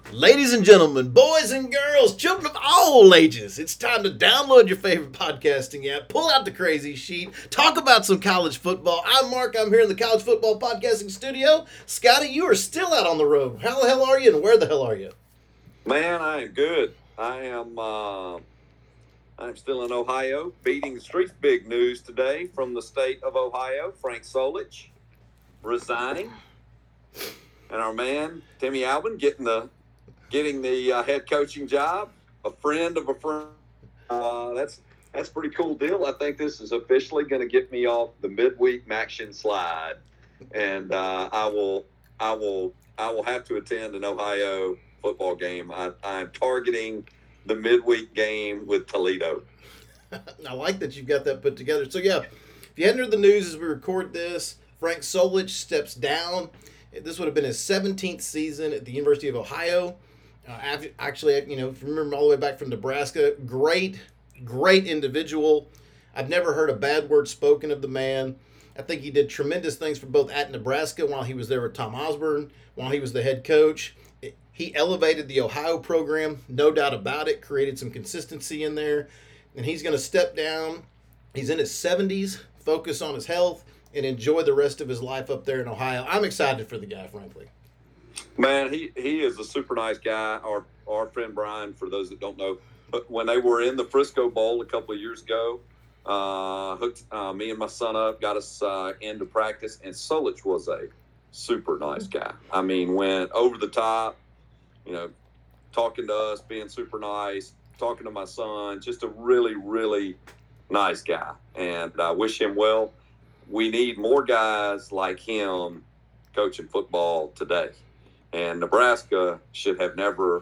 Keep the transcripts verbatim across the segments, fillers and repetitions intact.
Ladies and gentlemen, boys and girls, children of all ages, it's time to download your favorite podcasting app, pull out the crazy sheet, talk about some college football. I'm Mark. I'm here in the College Football Podcasting Studio. Scotty, you are still out on the road. How the hell are you and where the hell are you? Man, I am good. I am uh, I'm still in Ohio, beating the streets. Big news today from the state of Ohio. Frank Solich resigning. And our man, Timmy Alvin, getting the getting the uh, head coaching job, a friend of a friend. Uh, that's that's a pretty cool deal. I think this is officially going to get me off the midweek Maction slide, and uh, I will I will I will have to attend an Ohio football game. I, I'm targeting the midweek game with Toledo. I like that you've got that put together. So yeah, if you hadn't heard the news as we record this, Frank Solich steps down. This would have been his seventeenth season at the University of Ohio. Uh, actually, you know, if you remember all the way back from Nebraska, great, great individual. I've never heard a bad word spoken of the man. I think he did tremendous things for both at Nebraska while he was there with Tom Osborne, while he was the head coach. He elevated the Ohio program, no doubt about it, created some consistency in there. And he's going to step down. He's in his seventies, focus on his health, and enjoy the rest of his life up there in Ohio. I'm excited for the guy, frankly. Man, he, he is a super nice guy. Our our friend Brian, for those that don't know, but when they were in the Frisco Bowl a couple of years ago, uh, hooked uh, me and my son up, got us uh, into practice, and Solich was a super nice guy. I mean, went over the top, you know, talking to us, being super nice, talking to my son, just a really, really nice guy. And I wish him well. We need more guys like him coaching football today. And Nebraska should have never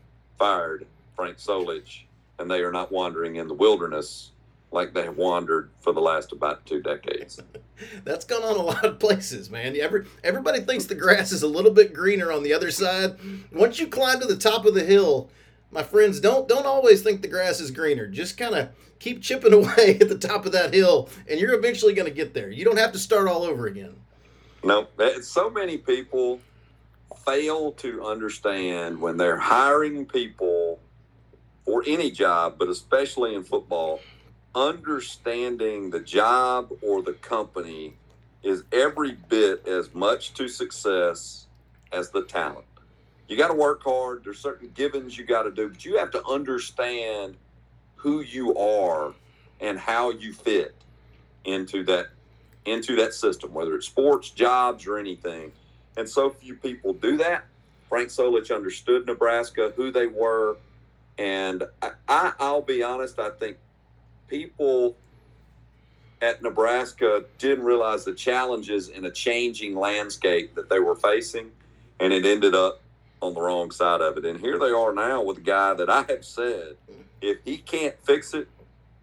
fired Frank Solich, and they are not wandering in the wilderness like they have wandered for the last about two decades. That's gone on a lot of places, man. Every, everybody thinks the grass is a little bit greener on the other side. Once you climb to the top of the hill, my friends, don't don't always think the grass is greener. Just kind of keep chipping away at the top of that hill, and you're eventually going to get there. You don't have to start all over again. No, so many people fail to understand when they're hiring people for any job, but especially in football, understanding the job or the company is every bit as much to success as the talent. You got to work hard. There's certain givens you got to do, but you have to understand who you are and how you fit into that into that system, whether it's sports, jobs, or anything. And so few people do that. Frank Solich understood Nebraska, who they were, and I, I, I'll be honest, I think people at Nebraska didn't realize the challenges in a changing landscape that they were facing, and it ended up on the wrong side of it. And here they are now with a guy that I have said, if he can't fix it,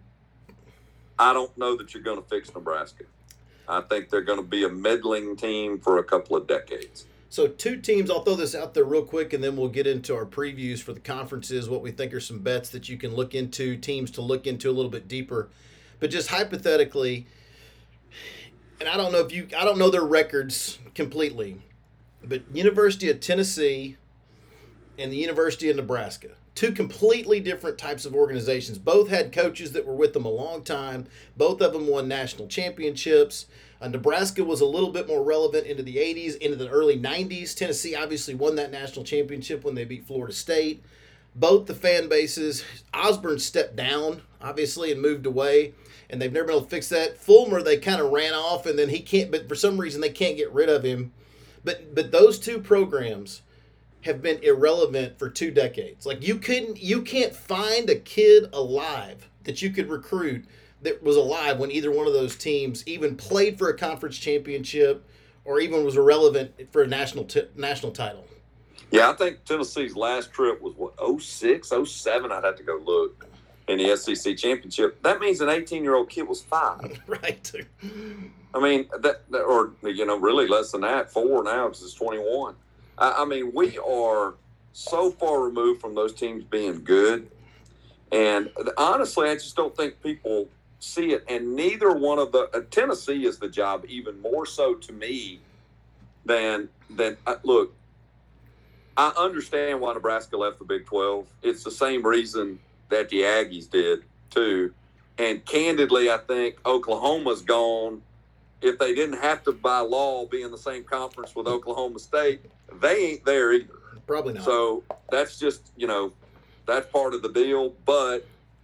I don't know that you're going to fix Nebraska. I think they're going to be a meddling team for a couple of decades. So two teams, I'll throw this out there real quick, and then we'll get into our previews for the conferences, what we think are some bets that you can look into, teams to look into a little bit deeper. But just hypothetically, and I don't know if you, I don't know their records completely, but University of Tennessee and the University of Nebraska, two completely different types of organizations. Both had coaches that were with them a long time. Both of them won national championships. Uh, Nebraska was a little bit more relevant into the eighties, into the early nineties. Tennessee obviously won that national championship when they beat Florida State. Both the fan bases, Osborne stepped down, obviously, and moved away, and they've never been able to fix that. Fulmer, they kind of ran off, and then he can't, but for some reason they can't get rid of him. But but those two programs have been irrelevant for two decades. Like you couldn't, you can't find a kid alive that you could recruit that was alive when either one of those teams even played for a conference championship or even was irrelevant for a national t- national title. Yeah, I think Tennessee's last trip was what oh six, oh seven. I'd have to go look in the S E C championship. That means an eighteen-year-old kid was five. Right. I mean, that, that or you know, really less than that, four now because it's twenty-one. I mean, we are so far removed from those teams being good. And honestly, I just don't think people see it. And neither one of the uh, – Tennessee is the job even more so to me than – than uh, look, I understand why Nebraska left the Big twelve. It's the same reason that the Aggies did, too. And candidly, I think Oklahoma's gone. If they didn't have to, by law, be in the same conference with Oklahoma State, they ain't there either. Probably not. So that's just, you know, that's part of the deal. But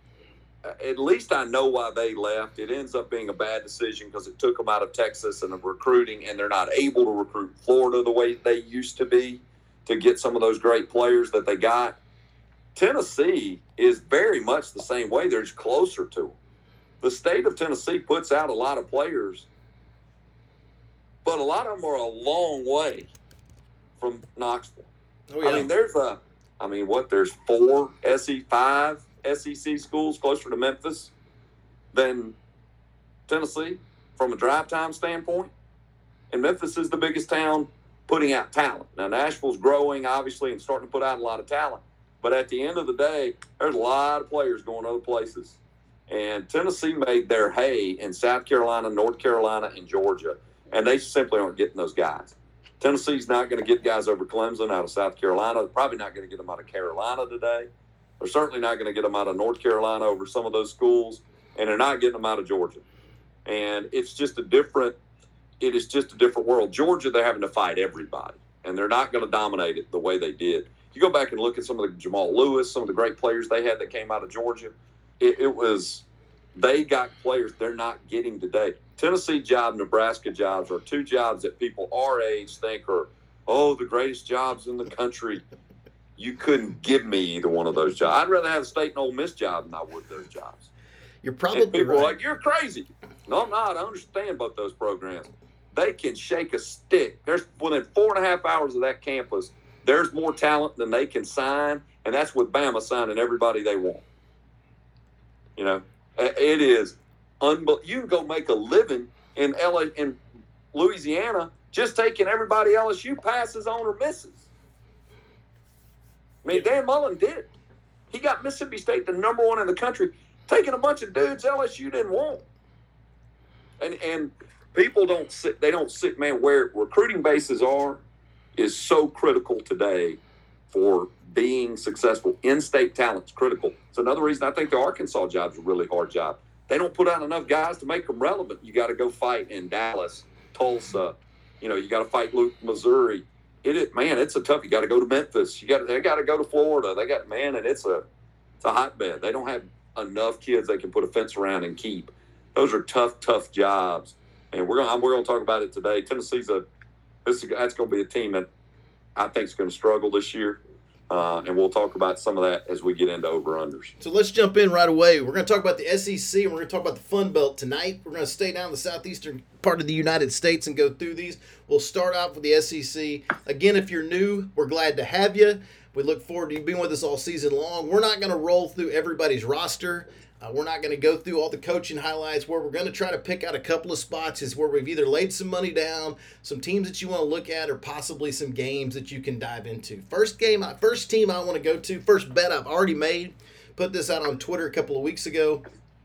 at least I know why they left. It ends up being a bad decision because it took them out of Texas and of recruiting, and they're not able to recruit Florida the way they used to be to get some of those great players that they got. Tennessee is very much the same way. They're just closer to them. The state of Tennessee puts out a lot of players, but a lot of them are a long way from Knoxville. Oh, yeah. I mean, there's a, I mean, what, there's four S E, five S E C schools closer to Memphis than Tennessee from a drive time standpoint. And Memphis is the biggest town putting out talent. Now, Nashville's growing, obviously, and starting to put out a lot of talent. But at the end of the day, there's a lot of players going other places. And Tennessee made their hay in South Carolina, North Carolina, and Georgia. And they simply aren't getting those guys. Tennessee's not going to get guys over Clemson out of South Carolina. They're probably not going to get them out of Carolina today. They're certainly not going to get them out of North Carolina over some of those schools. And they're not getting them out of Georgia. And it's just a different – it is just a different world. Georgia, they're having to fight everybody. And they're not going to dominate it the way they did. You go back and look at some of the Jamal Lewis, some of the great players they had that came out of Georgia. It, it was – they got players they're not getting today. Tennessee job, Nebraska jobs are two jobs that people our age think are, oh, the greatest jobs in the country. You couldn't give me either one of those jobs. I'd rather have a State and Ole Miss job than I would those jobs. You're probably and people right. are like, you're crazy. No, I'm not. I understand both those programs. They can shake a stick. There's within four and a half hours of that campus, there's more talent than they can sign, and that's with Bama signing everybody they want. You know, it is unbelievable. You can go make a living in L A, in Louisiana, just taking everybody L S U passes on or misses. I mean, Dan Mullen did. He got Mississippi State the number one in the country, taking a bunch of dudes L S U didn't want. And and people don't sit. They don't sit. Man, where recruiting bases are is so critical today for being successful. In-state talent's critical. It's another reason I think the Arkansas job's a really hard job. They don't put out enough guys to make them relevant. You got to go fight in Dallas, Tulsa. You know, you got to fight Luke, Missouri. It, it man, it's a tough. You got to go to Memphis. You got they got to go to Florida. They got man, and it's a it's a hotbed. They don't have enough kids they can put a fence around and keep. Those are tough, tough jobs. And we're gonna we're gonna talk about it today. Tennessee's a this is, that's going to be a team that I think is going to struggle this year. Uh, and we'll talk about some of that as we get into over-unders. So let's jump in right away. We're going to talk about the S E C, and we're going to talk about the Fun Belt tonight. We're going to stay down the southeastern part of the United States and go through these. We'll start out with the S E C. Again, if you're new, we're glad to have you. We look forward to you being with us all season long. We're not going to roll through everybody's roster. Uh, we're not going to go through all the coaching highlights. Where we're going to try to pick out a couple of spots is where we've either laid some money down, some teams that you want to look at, or possibly some games that you can dive into. First game, first team I want to go to, first bet I've already made. Put this out on Twitter a couple of weeks ago.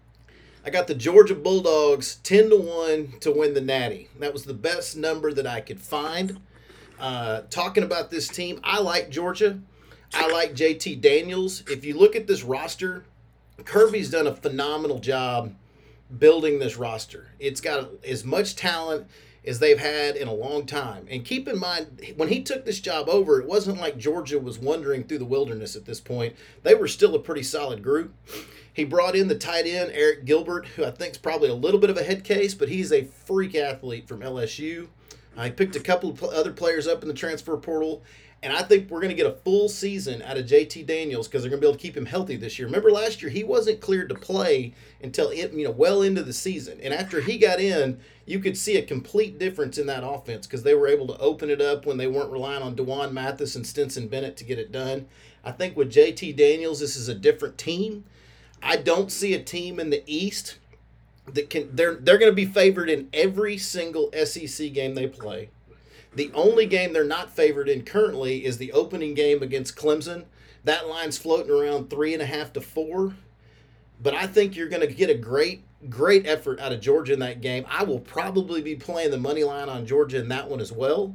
I got the Georgia Bulldogs ten to one to win the Natty. That was the best number that I could find. Uh, talking about this team, I like Georgia. I like J T Daniels. If you look at this roster, Kirby's done a phenomenal job building this roster. It's got as much talent as they've had in a long time. And keep in mind, when he took this job over, it wasn't like Georgia was wandering through the wilderness at this point. They were still a pretty solid group. He brought in the tight end, Eric Gilbert, who I think is probably a little bit of a head case, but he's a freak athlete from L S U. Uh, he picked a couple of pl- other players up in the transfer portal. And I think we're going to get a full season out of J T Daniels because they're going to be able to keep him healthy this year. Remember last year, he wasn't cleared to play until it, you know well into the season. And after he got in, you could see a complete difference in that offense because they were able to open it up when they weren't relying on DeJuan Mathis and Stinson Bennett to get it done. I think with J T Daniels, this is a different team. I don't see a team in the East that can – they're they're going to be favored in every single S E C game they play. The only game they're not favored in currently is the opening game against Clemson. That line's floating around three and a half to four. But I think you're going to get a great, great effort out of Georgia in that game. I will probably be playing the money line on Georgia in that one as well.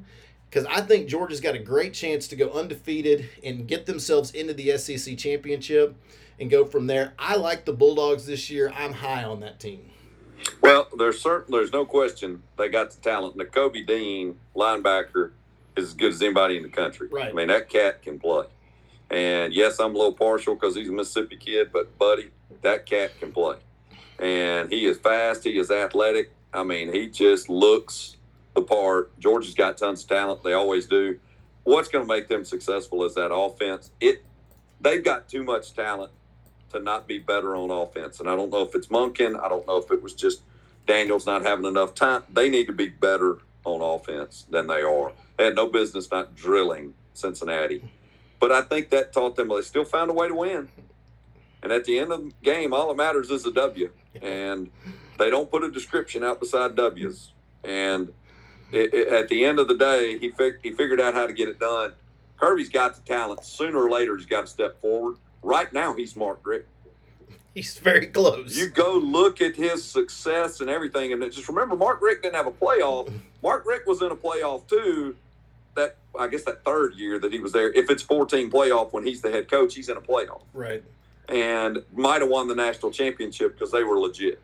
because I think Georgia's got a great chance to go undefeated and get themselves into the S E C championship and go from there. I like the Bulldogs this year. I'm high on that team. Well, there's certain there's no question they got the talent. Nakobe Dean, linebacker, is as good as anybody in the country. Right. I mean, that cat can play. And yes, I'm a little partial because he's a Mississippi kid, but buddy, that cat can play. And he is fast. He is athletic. I mean, he just looks the part. Georgia's got tons of talent. They always do. What's going to make them successful is that offense. It they've got too much talent to not be better on offense. And I don't know if it's Monken. I don't know if it was just Daniels not having enough time. They need to be better on offense than they are. They had no business not drilling Cincinnati. But I think that taught them they still found a way to win. And at the end of the game, all that matters is a W. And they don't put a description out beside W's. And it, it, at the end of the day, he, fig- he figured out how to get it done. Kirby's got the talent. Sooner or later, he's got to step forward. Right now, he's Mark Richt. He's very close. You go look at his success and everything, and just remember, Mark Richt didn't have a playoff. Mark Richt was in a playoff too. That I guess that third year that he was there. If it's fourteen playoff when he's the head coach, he's in a playoff. Right. And might have won the national championship because they were legit.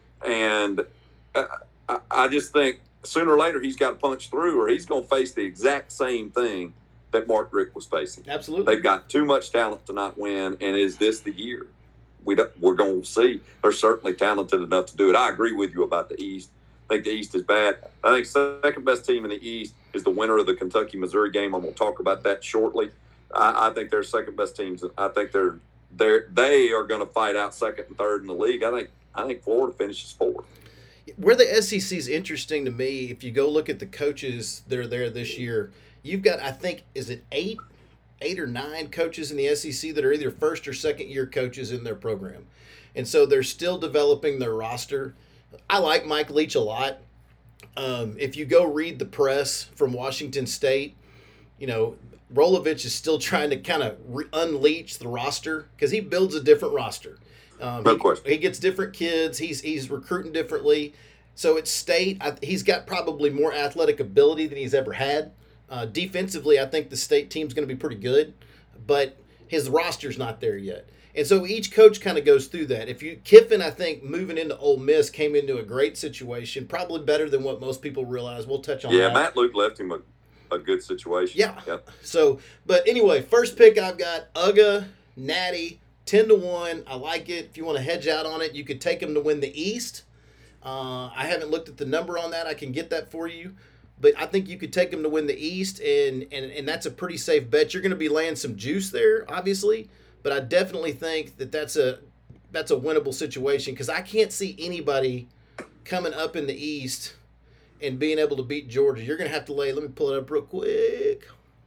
And I, I, I just think sooner or later he's got to punch through, or he's going to face the exact same thing that Mark Richt was facing. Absolutely. They've got too much talent to not win, and is this the year? We don't, we're going to see. They're certainly talented enough to do it. I agree with you about the East. I think the East is bad. I think second best team in the East is the winner of the Kentucky-Missouri game. I'm going to talk about that shortly. I, I think they're second best teams. I think they're they're they are going to fight out second and third in the league. I think I think Florida finishes fourth. Where the S E C is interesting to me, if you go look at the coaches that are there this year, you've got, I think, is it eight, eight or nine coaches in the S E C that are either first or second year coaches in their program. And so they're still developing their roster. I like Mike Leach a lot. Um, if you go read the press from Washington State, you know, Rolovich is still trying to kind of re- unleash the roster because he builds a different roster. Um, no he, question. He gets different kids. He's he's recruiting differently. So at State, I, he's got probably more athletic ability than he's ever had. Uh, defensively, I think the State team's going to be pretty good, but his roster's not there yet. And so each coach kind of goes through that. If you Kiffin, I think, moving into Ole Miss came into a great situation, probably better than what most people realize. We'll touch on yeah, that. Yeah, Matt Luke left him a, a good situation. Yeah. Yep. So, but anyway, first pick I've got U G A, Natty, ten to one. I like it. If you want to hedge out on it, you could take them to win the East. Uh, I haven't looked at the number on that. I can get that for you. But I think you could take them to win the East, and, and, and that's a pretty safe bet. You're going to be laying some juice there, obviously. But I definitely think that that's a that's a winnable situation because I can't see anybody coming up in the East and being able to beat Georgia. You're going to have to lay. Let me pull it up real quick.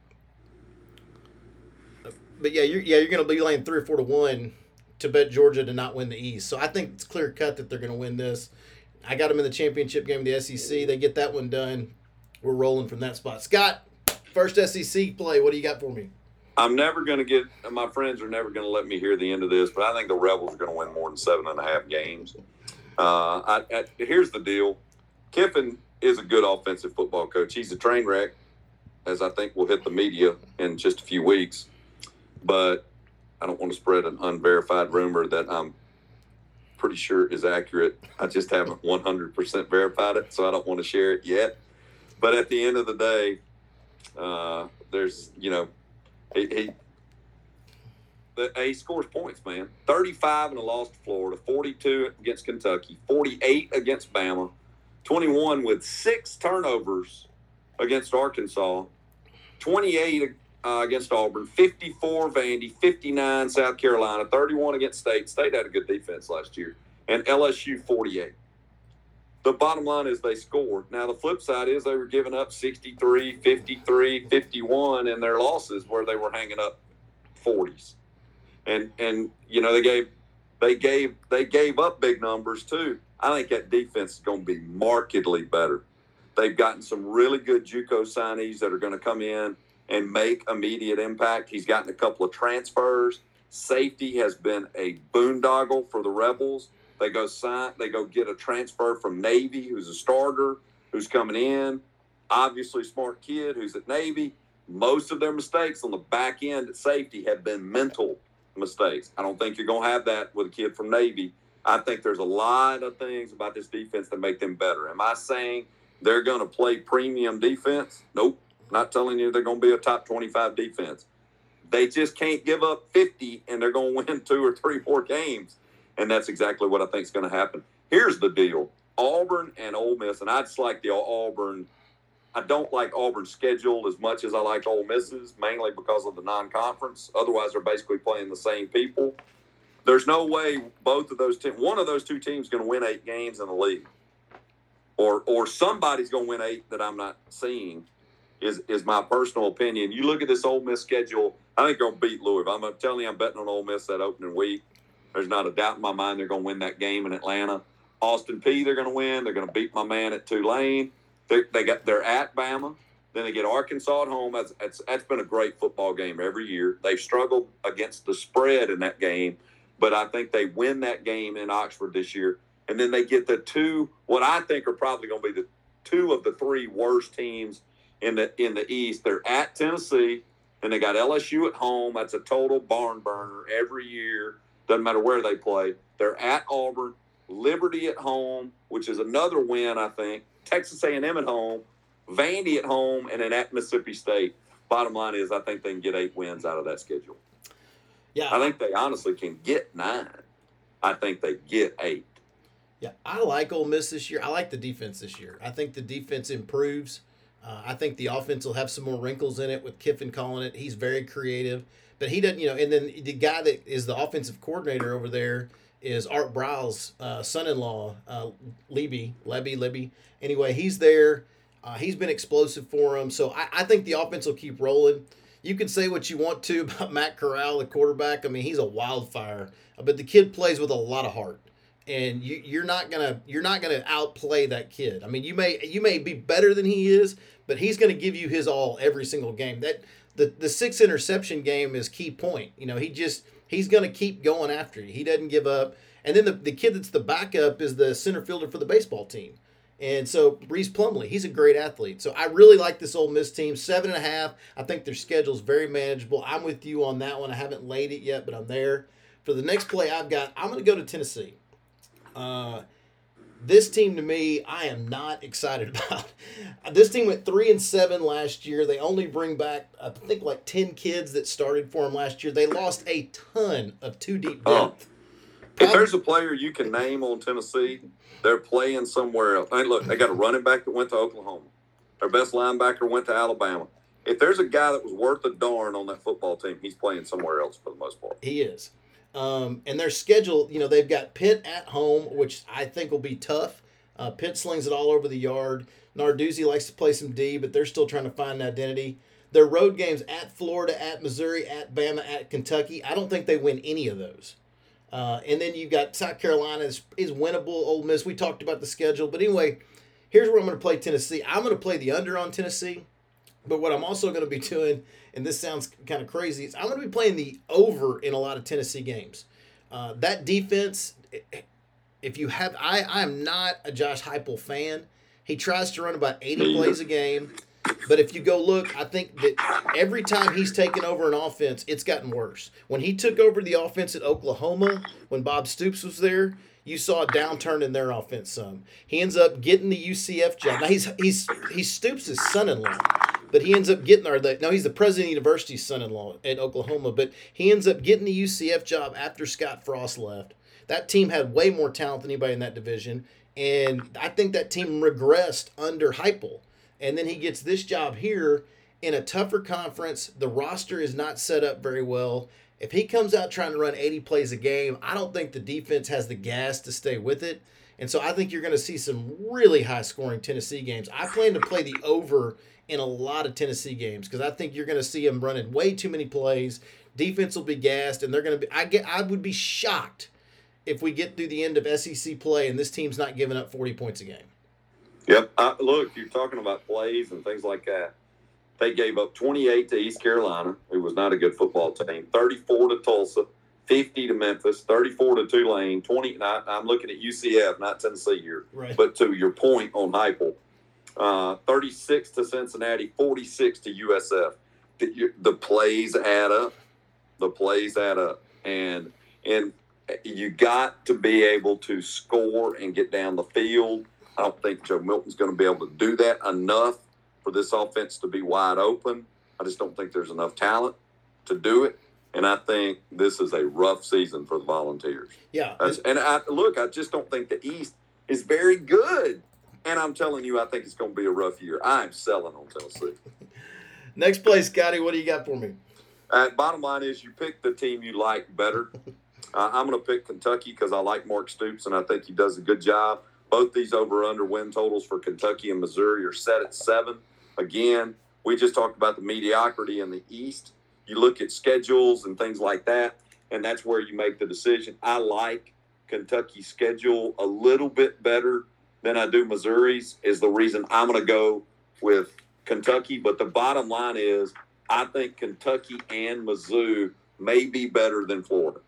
But yeah, you're yeah you're going to be laying three or four to one to bet Georgia to not win the East. So I think it's clear cut that they're going to win this. I got them in the championship game of the S E C. They get that one done. We're rolling from that spot. Scott, first S E C play. What do you got for me? I'm never going to get – my friends are never going to let me hear the end of this, but I think the Rebels are going to win more than seven and a half games. Uh, I, I, here's the deal. Kiffin is a good offensive football coach. He's a train wreck, as I think will hit the media in just a few weeks. But I don't want to spread an unverified rumor that I'm pretty sure is accurate. I just haven't one hundred percent verified it, so I don't want to share it yet. But at the end of the day, uh, there's, you know, He, he, the, he scores points, man. thirty-five in a loss to Florida, forty-two against Kentucky, forty-eight against Bama, twenty-one with six turnovers against Arkansas, twenty-eight uh, against Auburn, fifty-four Vandy, fifty-nine South Carolina, thirty-one against State. State had a good defense last year, and L S U forty-eight. The bottom line is they scored. Now, the flip side is they were giving up sixty-three, fifty-three, fifty-one in their losses where they were hanging up forties. And, and you know, they gave they gave, they gave up big numbers, too. I think that defense is going to be markedly better. They've gotten some really good JUCO signees that are going to come in and make immediate impact. He's gotten a couple of transfers. Safety has been a boondoggle for the Rebels. They go sign. They go get a transfer from Navy, who's a starter, who's coming in. obviously smart kid who's at Navy. Most of their mistakes on the back end at safety have been mental mistakes. I don't think you're going to have that with a kid from Navy. I think there's a lot of things about this defense that make them better. Am I saying they're going to play premium defense? Nope. Not telling you they're going to be a top twenty-five defense. They just can't give up fifty, and they're going to win two or three more games. And that's exactly what I think is going to happen. Here's the deal. Auburn and Ole Miss, and I just like the Auburn. I don't like Auburn's schedule as much as I like Ole Miss's, mainly because of the non-conference. Otherwise, they're basically playing the same people. There's no way both of those teams, one of those two teams is going to win eight games in the league. Or or somebody's going to win eight that I'm not seeing. Is is my personal opinion. You look at this Ole Miss schedule, I think they're going to beat Louisville. I'm telling you, I'm betting on Ole Miss that opening week. There's not a doubt in my mind they're going to win that game in Atlanta. Austin Peay, they're going to win. They're going to beat my man at Tulane. They, they got they're at Bama. Then they get Arkansas at home. That's, that's that's been a great football game every year. They've struggled against the spread in that game, but I think they win that game in Oxford this year. And then they get the two, what I think are probably going to be the two of the three worst teams in the in the East. They're at Tennessee, and they got L S U at home. That's a total barn burner every year. Doesn't matter where they play. They're at Auburn, Liberty at home, which is another win, I think. Texas A and M at home, Vandy at home, and then at Mississippi State. Bottom line is, I think they can get eight wins out of that schedule. Yeah, I think they honestly can get nine. I think they get eight. Yeah, I like Ole Miss this year. I like the defense this year. I think the defense improves. Uh, I think the offense will have some more wrinkles in it with Kiffin calling it. He's very creative. But he doesn't, you know, and then the guy that is the offensive coordinator over there is Art Briles' uh, son-in-law, uh, Libby, Lebby, Libby. Anyway, he's there. Uh, he's been explosive for him. So I, I think the offense will keep rolling. You can say what you want to about Matt Corral, the quarterback. I mean, he's a wildfire. But the kid plays with a lot of heart. And you, you're not gonna you're not gonna outplay that kid. I mean, you may you may be better than he is, but he's gonna give you his all every single game. That the the six interception game is key point. You know, he just he's gonna keep going after you. He doesn't give up. And then the the kid that's the backup is the center fielder for the baseball team. And so Reese Plumlee, he's a great athlete. So I really like this Ole Miss team. Seven and a half. I think their schedule's very manageable. I'm with you on that one. I haven't laid it yet, but I'm there. For the next play I've got, I'm gonna go to Tennessee. Uh, this team to me, I am not excited about. This team went three and seven last year. They only bring back, I think, like ten kids that started for them last year. They lost a ton of two deep depth. Oh. If there's a player you can name on Tennessee, they're playing somewhere else. Hey, look, they got a running back that went to Oklahoma. Their best linebacker went to Alabama. If there's a guy that was worth a darn on that football team, he's playing somewhere else for the most part. He is. Um, and their schedule, you know, they've got Pitt at home, which I think will be tough. Uh, Pitt slings it all over the yard. Narduzzi likes to play some D, but they're still trying to find an identity. Their road games at Florida, at Missouri, at Bama, at Kentucky. I don't think they win any of those. Uh, and then you've got South Carolina is, is winnable. Ole Miss, we talked about the schedule. But anyway, here's where I'm going to play Tennessee. I'm going to play the under on Tennessee. But what I'm also going to be doing, and this sounds kind of crazy, is I'm going to be playing the over in a lot of Tennessee games. Uh, that defense, if you have, I, I am not a Josh Heupel fan. He tries to run about eighty plays a game. But if you go look, I think that every time he's taken over an offense, it's gotten worse. When he took over the offense at Oklahoma, when Bob Stoops was there, you saw a downturn in their offense some. He ends up getting the U C F job. Now, he's he's he's Stoops' son-in-law. But he ends up getting, or the, no, he's the president of the university's son-in-law at Oklahoma. But he ends up getting the U C F job after Scott Frost left. That team had way more talent than anybody in that division. And I think that team regressed under Heupel. And then he gets this job here in a tougher conference. The roster is not set up very well. If he comes out trying to run eighty plays a game, I don't think the defense has the gas to stay with it. And so I think you're going to see some really high-scoring Tennessee games. I plan to play the over in a lot of Tennessee games because I think you're going to see them running way too many plays. Defense will be gassed, and they're going to be. I get. I would be shocked if we get through the end of S E C play and this team's not giving up forty points a game. Yep. Uh, look, you're talking about plays and things like that. They gave up twenty-eight to East Carolina, who was not a good football team, thirty-four to Tulsa, fifty to Memphis, thirty-four to Tulane, twenty. I, I'm looking at U C F, not Tennessee here. Right. But to your point on Heupel, uh, thirty-six to Cincinnati, forty-six to U S F. The, the plays add up. The plays add up. And, and you got to be able to score and get down the field. I don't think Joe Milton's going to be able to do that enough for this offense to be wide open. I just don't think there's enough talent to do it. And I think this is a rough season for the Volunteers. Yeah. That's, and I look, I just don't think the East is very good. And I'm telling you, I think it's going to be a rough year. I'm selling on Tennessee. Next play, Scotty, what do you got for me? Uh, bottom line is you pick the team you like better. Uh, I'm going to pick Kentucky because I like Mark Stoops, and I think he does a good job. Both these over-under win totals for Kentucky and Missouri are set at seven. Again, we just talked about the mediocrity in the East. You look at schedules and things like that, and that's where you make the decision. I like Kentucky's schedule a little bit better than I do Missouri's, is the reason I'm going to go with Kentucky. But the bottom line is I think Kentucky and Mizzou may be better than Florida.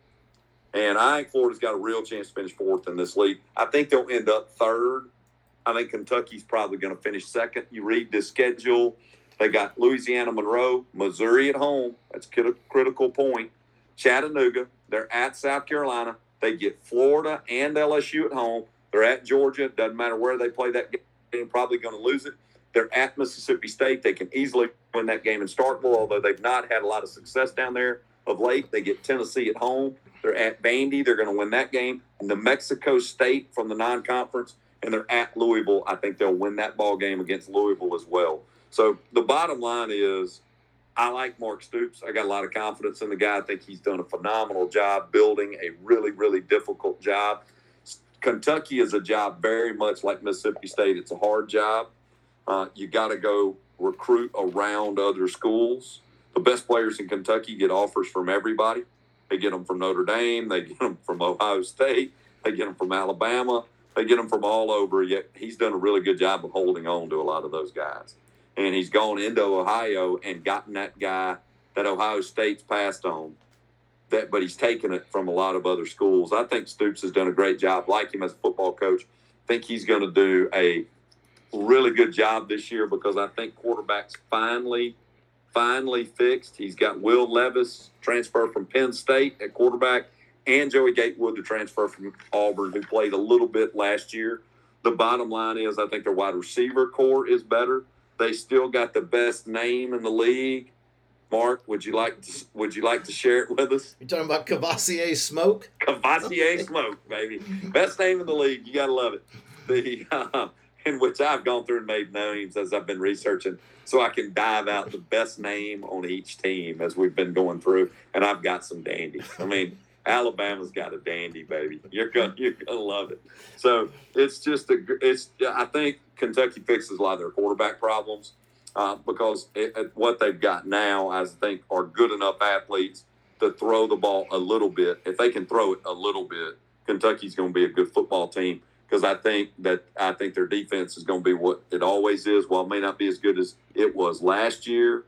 And I think Florida's got a real chance to finish fourth in this league. I think they'll end up third. I think Kentucky's probably going to finish second. You read the schedule. They got Louisiana Monroe, Missouri at home. That's a critical point. Chattanooga. They're at South Carolina. They get Florida and L S U at home. They're at Georgia. Doesn't matter where they play that game. Probably going to lose it. They're at Mississippi State. They can easily win that game in Starkville, although they've not had a lot of success down there of late. They get Tennessee at home. They're at Vandy. They're going to win that game. New Mexico State from the non-conference, and they're at Louisville. I think they'll win that ball game against Louisville as well. So the bottom line is I like Mark Stoops. I got a lot of confidence in the guy. I think he's done a phenomenal job building a really, really difficult job. Kentucky is a job very much like Mississippi State. It's a hard job. Uh, you got to go recruit around other schools. The best players in Kentucky get offers from everybody. They get them from Notre Dame. They get them from Ohio State. They get them from Alabama. They get them from all over. Yet he's done a really good job of holding on to a lot of those guys. And he's gone into Ohio and gotten that guy that Ohio State's passed on. That, but he's taken it from a lot of other schools. I think Stoops has done a great job. Like him as a football coach. I think he's going to do a really good job this year because I think quarterback's finally, finally fixed. He's got Will Levis transfer from Penn State at quarterback and Joey Gatewood to transfer from Auburn, who played a little bit last year. The bottom line is I think their wide receiver core is better. They still got the best name in the league. Mark, would you like to would you like to share it with us? You're talking about Cavassier Smoke? Cavassier Smoke, baby. Best name in the league. You got to love it. The uh, in which I've gone through and made names as I've been researching so I can dive out the best name on each team as we've been going through. And I've got some dandies. I mean, Alabama's got a dandy, baby. You're gonna you're gonna love it. So it's just a it's. I think Kentucky fixes a lot of their quarterback problems. Uh, because it, it, what they've got now, I think, are good enough athletes to throw the ball a little bit. If they can throw it a little bit, Kentucky's going to be a good football team. Because I think that I think their defense is going to be what it always is. While it may not be as good as it was last year,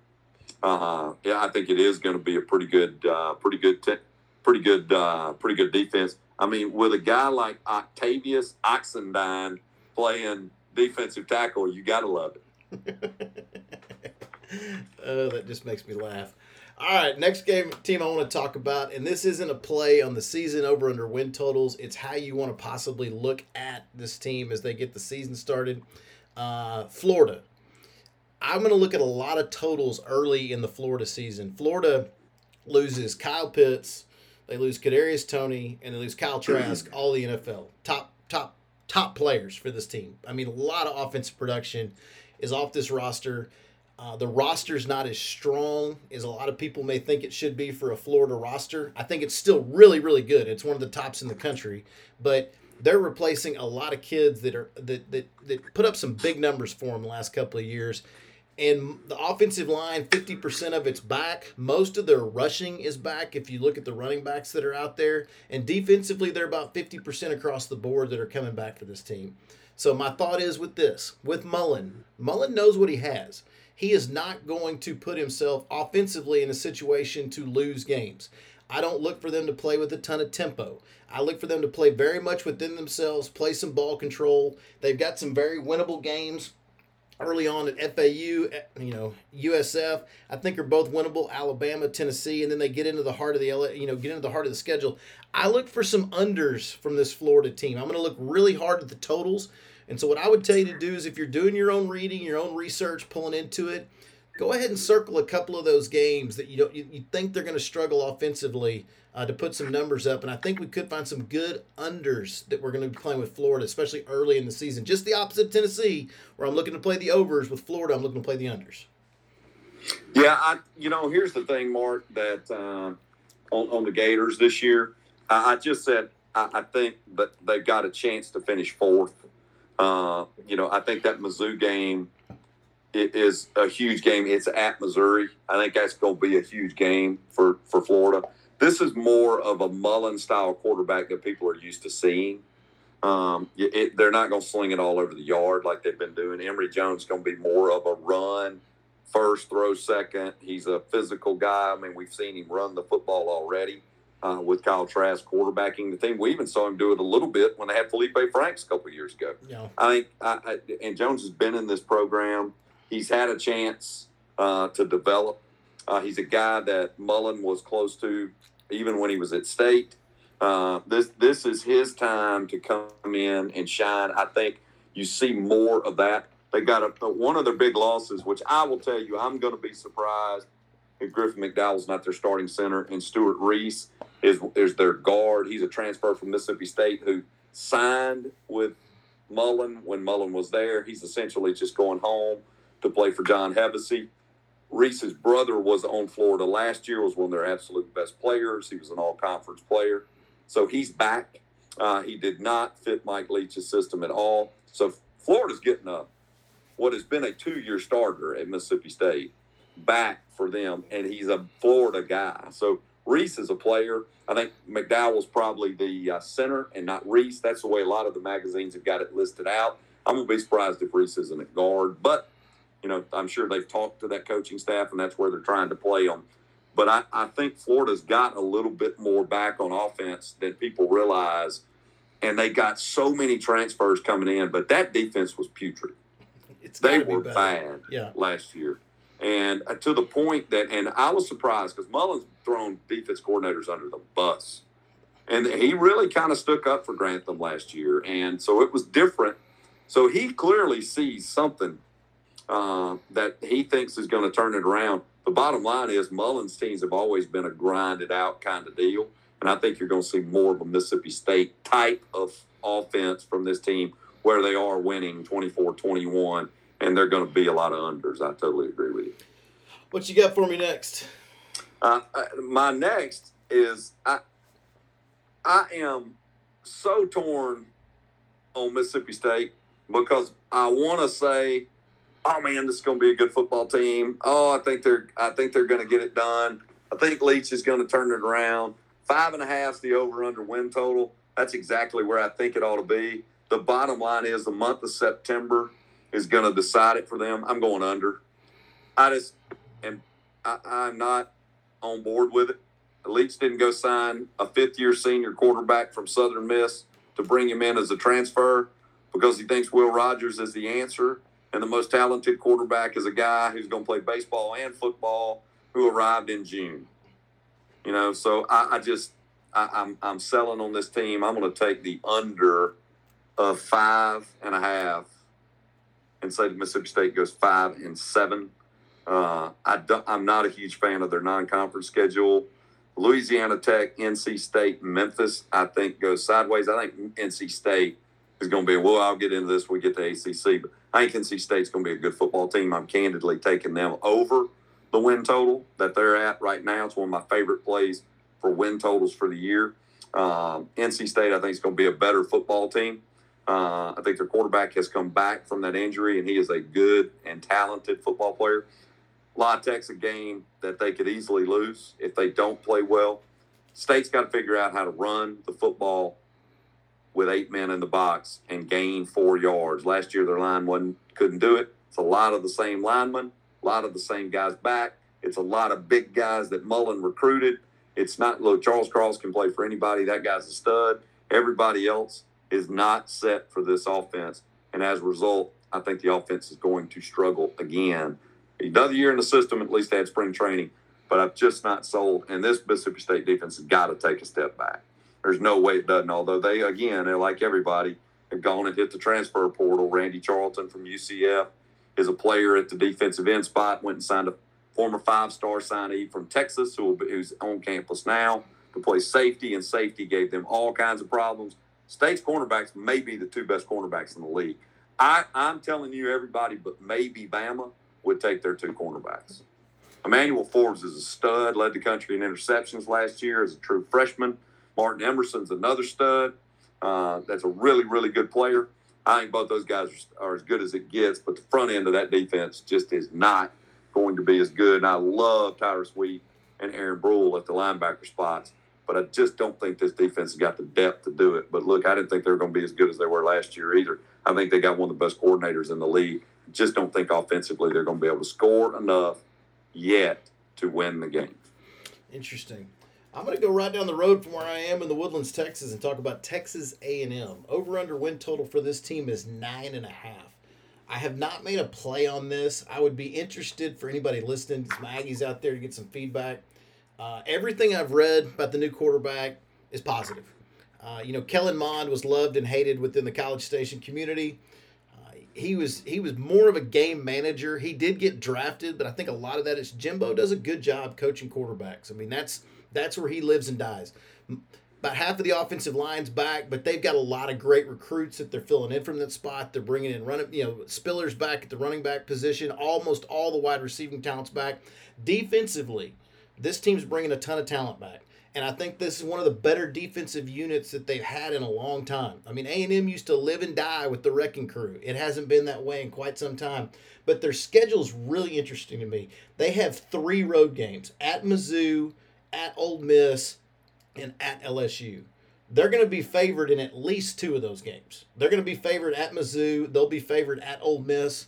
uh, yeah, I think it is going to be a pretty good, uh, pretty good, te- pretty good, uh, pretty good defense. I mean, with a guy like Octavius Oxendine playing defensive tackle, you got to love it. Oh, that just makes me laugh. All right, next game team I want to talk about, and this isn't a play on the season over under win totals. It's how you want to possibly look at this team as they get the season started. Uh, Florida. I'm going to look at a lot of totals early in the Florida season. Florida loses Kyle Pitts, they lose Kadarius Toney, and they lose Kyle Trask, all the N F L. Top, top, top players for this team. I mean, a lot of offensive production is off this roster. Uh, the roster's not as strong as a lot of people may think it should be for a Florida roster. I think it's still really, really good. It's one of the tops in the country. But they're replacing a lot of kids that are that that, that put up some big numbers for them the last couple of years. And the offensive line, fifty percent of it's back. Most of their rushing is back if you look at the running backs that are out there. And defensively, they're about fifty percent across the board that are coming back for this team. So my thought is with this, with Mullen, Mullen knows what he has. He is not going to put himself offensively in a situation to lose games. I don't look for them to play with a ton of tempo. I look for them to play very much within themselves, play some ball control. They've got some very winnable games early on at F A U, you know, U S F, I think are both winnable. Alabama, Tennessee, and then they get into the heart of the L A, you know, get into the heart of the schedule. I look for some unders from this Florida team. I'm going to look really hard at the totals. And so what I would tell you to do is if you're doing your own reading, your own research, pulling into it, go ahead and circle a couple of those games that you don't you, you think they're going to struggle offensively uh, to put some numbers up. And I think we could find some good unders that we're going to be playing with Florida, especially early in the season. Just the opposite of Tennessee, where I'm looking to play the overs. With Florida, I'm looking to play the unders. Yeah, I you know, here's the thing, Mark, that uh, on, on the Gators this year, I, I just said I, I think that they've got a chance to finish fourth. Uh, you know, I think that Mizzou game it is a huge game. It's at Missouri. I think that's going to be a huge game for, for Florida. This is more of a Mullen-style quarterback that people are used to seeing. Um, it, they're not going to sling it all over the yard like they've been doing. Emory Jones is going to be more of a run, first, throw second. He's a physical guy. I mean, we've seen him run the football already uh, with Kyle Trask quarterbacking the team. We even saw him do it a little bit when they had Felipe Franks a couple of years ago. Yeah. I think, I, I, and Jones has been in this program. He's had a chance uh, to develop. Uh, he's a guy that Mullen was close to even when he was at State. Uh, this this is his time to come in and shine. I think you see more of that. They got a, one of their big losses, which I will tell you, I'm going to be surprised if Griffin McDowell's not their starting center, and Stuart Reese is is their guard. He's a transfer from Mississippi State who signed with Mullen when Mullen was there. He's essentially just going home to play for John Hevesy. Reese's brother was on Florida last year, was one of their absolute best players. He was an all-conference player. So he's back. Uh, he did not fit Mike Leach's system at all. So Florida's getting a what has been a two-year starter at Mississippi State back for them, and he's a Florida guy. So Reese is a player. I think McDowell's probably the uh, center and not Reese. That's the way a lot of the magazines have got it listed out. I'm going to be surprised if Reese isn't at guard. But, you know, I'm sure they've talked to that coaching staff, and that's where they're trying to play them. But I, I think Florida's got a little bit more back on offense than people realize, and they got so many transfers coming in. But that defense was putrid. It's They gotta be were better. bad Yeah. last year. And uh, to the point that, and I was surprised because Mullen's thrown defense coordinators under the bus. And he really kind of stuck up for Grantham last year. And so it was different. So he clearly sees something uh, that he thinks is going to turn it around. The bottom line is Mullen's teams have always been a grinded out kind of deal. And I think you're going to see more of a Mississippi State type of offense from this team where they are winning twenty-four twenty-one. And they're going to be a lot of unders. I totally agree with you. What you got for me next? Uh, my next is I, I am so torn on Mississippi State because I want to say, oh man, this is going to be a good football team. Oh, I think they're I think they're going to get it done. I think Leach is going to turn it around. Five and a half is the over/under win total. That's exactly where I think it ought to be. The bottom line is the month of September is going to decide it for them. I'm going under. I just am I, I'm not on board with it. Leach didn't go sign a fifth-year senior quarterback from Southern Miss to bring him in as a transfer because he thinks Will Rogers is the answer, and the most talented quarterback is a guy who's going to play baseball and football who arrived in June. You know, so I, I just I, I'm I'm selling on this team. I'm going to take the under of five and a half and say that Mississippi State goes five and seven. Uh, I don't, I'm not a huge fan of their non-conference schedule. Louisiana Tech, N C State, Memphis, I think goes sideways. I think N C State is going to be, well, I'll get into this when we get to A C C, but I think N C State's going to be a good football team. I'm candidly taking them over the win total that they're at right now. It's one of my favorite plays for win totals for the year. Um, N C State, I think, is going to be a better football team. Uh, I think their quarterback has come back from that injury, and he is a good and talented football player. La Tech's a game that they could easily lose if they don't play well. State's got to figure out how to run the football with eight men in the box and gain four yards. Last year, their line wasn't, couldn't do it. It's a lot of the same linemen, a lot of the same guys back. It's a lot of big guys that Mullen recruited. It's not, look, Charles Cross can play for anybody. That guy's a stud. Everybody else is not set for this offense. And as a result, I think the offense is going to struggle again. Another year in the system, at least they had spring training, but I'm just not sold. And this Mississippi State defense has got to take a step back. There's no way it doesn't, although they, again, they're like everybody, have gone and hit the transfer portal. Randy Charlton from U C F is a player at the defensive end spot, went and signed a former five-star signee from Texas who will be, who's on campus now to play safety, and safety gave them all kinds of problems. State's cornerbacks may be the two best cornerbacks in the league. I, I'm telling you, everybody but maybe Bama would take their two cornerbacks. Emmanuel Forbes is a stud, led the country in interceptions last year as a true freshman. Martin Emerson's another stud. Uh, that's a really, really good player. I think both those guys are, are as good as it gets, but the front end of that defense just is not going to be as good. And I love Tyrus Wheat and Aaron Brule at the linebacker spots, but I just don't think this defense has got the depth to do it. But look, I didn't think they were going to be as good as they were last year either. I think they got one of the best coordinators in the league. Just don't think offensively they're going to be able to score enough yet to win the game. Interesting. I'm going to go right down the road from where I am in the Woodlands, Texas, and talk about Texas A and M. Over-under win total for this team is nine and a half. I have not made a play on this. I would be interested for anybody listening, some Aggies out there, to get some feedback. Uh, everything I've read about the new quarterback is positive. Uh, you know, Kellen Mond was loved and hated within the College Station community. Uh, he was he was more of a game manager. He did get drafted, but I think a lot of that is Jimbo does a good job coaching quarterbacks. I mean, that's that's where he lives and dies. About half of the offensive line's back, but they've got a lot of great recruits that they're filling in from that spot. They're bringing in running, you know, Spiller's back at the running back position. Almost all the wide receiving talent's back. Defensively, this team's bringing a ton of talent back. And I think this is one of the better defensive units that they've had in a long time. I mean, A and M used to live and die with the wrecking crew. It hasn't been that way in quite some time. But their schedule's really interesting to me. They have three road games, at Mizzou, at Ole Miss, and at L S U. They're going to be favored in at least two of those games. They're going to be favored at Mizzou. They'll be favored at Ole Miss.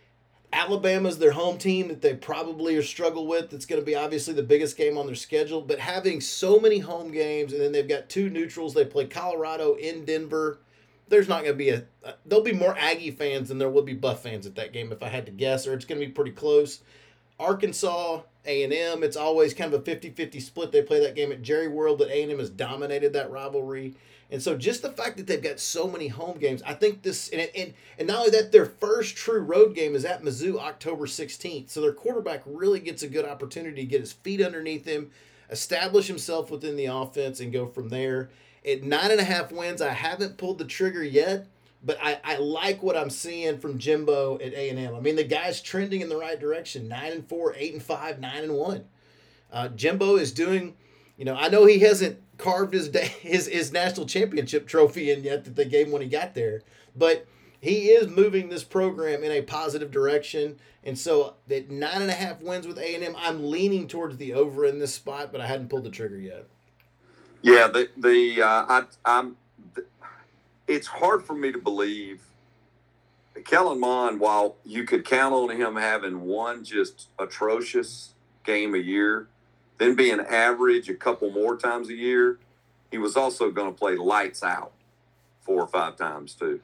Alabama's their home team that they probably are struggle with. It's going to be obviously the biggest game on their schedule. But having so many home games, and then they've got two neutrals. They play Colorado in Denver. There's not going to be a – there'll be more Aggie fans than there will be Buff fans at that game if I had to guess, or it's going to be pretty close. Arkansas, A and M, it's always kind of a fifty-fifty split. They play that game at Jerry World, but A and M has dominated that rivalry. And so just the fact that they've got so many home games, I think this, and, and, and not only that, their first true road game is at Mizzou October sixteenth. So their quarterback really gets a good opportunity to get his feet underneath him, establish himself within the offense, and go from there. At nine and a half wins, I haven't pulled the trigger yet, but I, I like what I'm seeing from Jimbo at A and M. I mean, the guy's trending in the right direction. Nine and four, eight and five, nine and one. Uh, Jimbo is doing, you know, I know he hasn't carved his day, his his national championship trophy in yet that they gave him when he got there, but he is moving this program in a positive direction. And so at nine and a half wins with A and M, I'm leaning towards the over in this spot, but I hadn't pulled the trigger yet. Yeah, the the uh, I I'm. The, it's hard for me to believe that Kellen Mond, while you could count on him having one just atrocious game a year, then being average a couple more times a year, he was also going to play lights out four or five times too.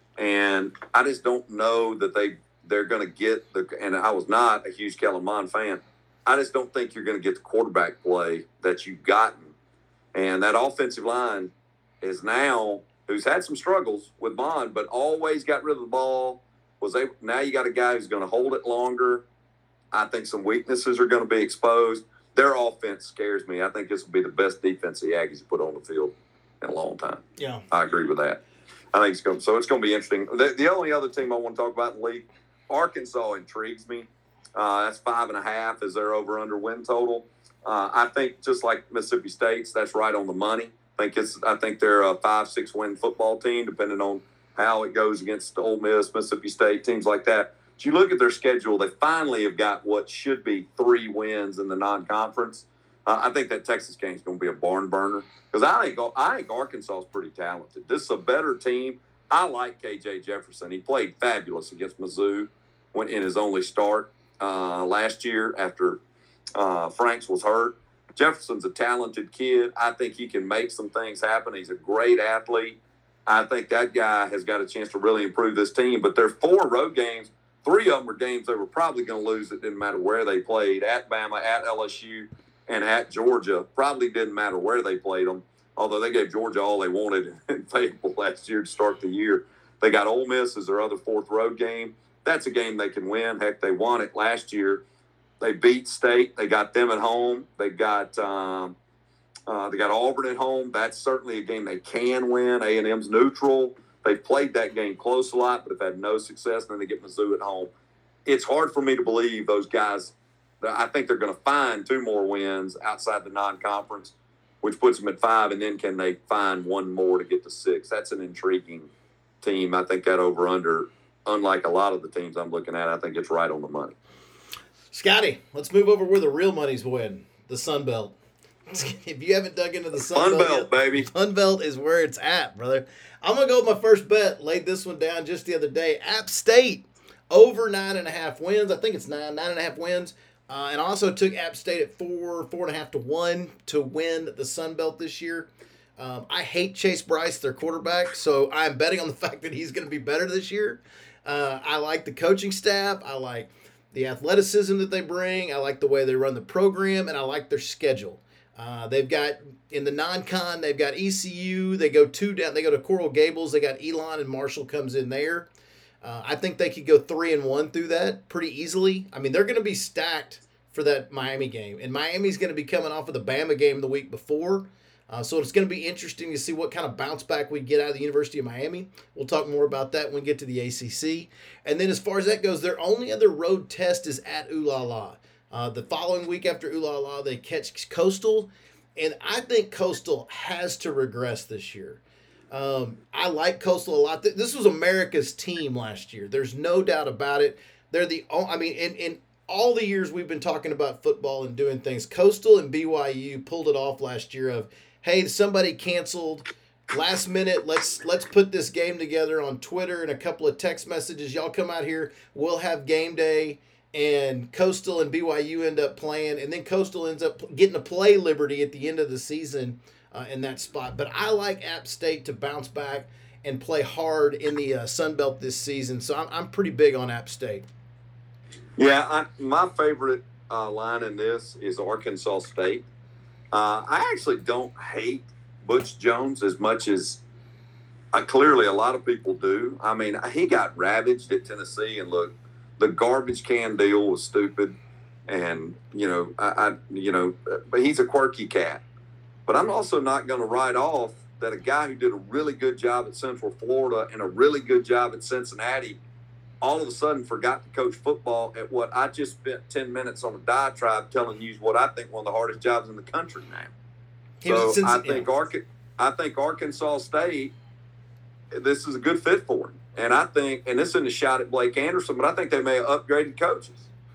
And I just don't know that they, they're going to get the, and I was not a huge Kellen Mond fan. I just don't think you're going to get the quarterback play that you've gotten. And that offensive line is now, who's had some struggles with Mond, but always got rid of the ball. Was able, now you got a guy who's going to hold it longer. I think some weaknesses are going to be exposed. Their offense scares me. I think this will be the best defense the Aggies put on the field in a long time. Yeah, I agree with that. I think it's going. So it's going to be interesting. The, the only other team I want to talk about in the league, Arkansas, intrigues me. Uh, that's five and a half is their over under win total. Uh, I think just like Mississippi State's, that's right on the money. I think it's. I think they're a five, six win football team, depending on how it goes against Ole Miss, Mississippi State, teams like that. But you look at their schedule; they finally have got what should be three wins in the non-conference. Uh, I think that Texas game is going to be a barn burner because I think I think Arkansas is pretty talented. This is a better team. I like K J Jefferson. He played fabulous against Mizzou when in his only start uh, last year after. Uh, Franks was hurt. Jefferson's a talented kid. I think he can make some things happen. He's a great athlete. I think that guy has got a chance to really improve this team. But their four road games, three of them were games they were probably going to lose. It didn't matter where they played, at Bama, at L S U, and at Georgia. Probably didn't matter where they played them, although they gave Georgia all they wanted in Fayetteville last year to start the year. They got Ole Miss as their other fourth road game. That's a game they can win. Heck, they won it last year. They beat State. They got them at home. They got um, uh, they got Auburn at home. That's certainly a game they can win. A and M's neutral. They've played that game close a lot, but have had no success. And then they get Mizzou at home. It's hard for me to believe those guys. I think they're going to find two more wins outside the non-conference, which puts them at five. And then can they find one more to get to six? That's an intriguing team. I think that over-under, unlike a lot of the teams I'm looking at, I think it's right on the money. Scotty, let's move over where the real money's win, the Sun Belt. If you haven't dug into the Sun, Sun Belt, Belt yet, baby. Sun Belt is where it's at, brother. I'm going to go with my first bet. Laid this one down just the other day. App State, over nine and a half wins. I think it's nine, nine and a half wins. Uh, and also took App State at four, four and a half to one to win the Sun Belt this year. Um, I hate Chase Bryce, their quarterback, so I'm betting on the fact that he's going to be better this year. Uh, I like the coaching staff. I like the athleticism that they bring. I like the way they run the program, and I like their schedule. Uh, they've got, in the non-con, they've got E C U. They go two down. They go to Coral Gables. They got Elon, and Marshall comes in there. Uh, I think they could go three and one through that pretty easily. I mean, they're going to be stacked for that Miami game, and Miami's going to be coming off of the Bama game the week before. Uh, so it's going to be interesting to see what kind of bounce back we get out of the University of Miami. We'll talk more about that when we get to the A C C. And then as far as that goes, their only other road test is at Ooh La La. Uh, the following week after Ooh La La, they catch Coastal. And I think Coastal has to regress this year. Um, I like Coastal a lot. This was America's team last year. There's no doubt about it. They're the I mean, in, in all the years we've been talking about football and doing things, Coastal and B Y U pulled it off last year of, hey, somebody canceled last minute. Let's let's put this game together on Twitter and a couple of text messages. Y'all come out here. We'll have game day. And Coastal and B Y U end up playing. And then Coastal ends up getting to play Liberty at the end of the season uh, in that spot. But I like App State to bounce back and play hard in the uh, Sun Belt this season. So I'm, I'm pretty big on App State. Yeah, I, my favorite uh, line in this is Arkansas State. Uh, I actually don't hate Butch Jones as much as uh, clearly a lot of people do. I mean, he got ravaged at Tennessee, and look, the garbage can deal was stupid, and you know, I, I you know, but he's a quirky cat. But I'm also not going to write off that a guy who did a really good job at Central Florida and a really good job at Cincinnati all of a sudden forgot to coach football at what I just spent ten minutes on a diatribe telling you is what I think one of the hardest jobs in the country now. So I think Arca- I think Arkansas State, this is a good fit for him. And I think, and this isn't a shot at Blake Anderson, but I think they may have upgraded coaches.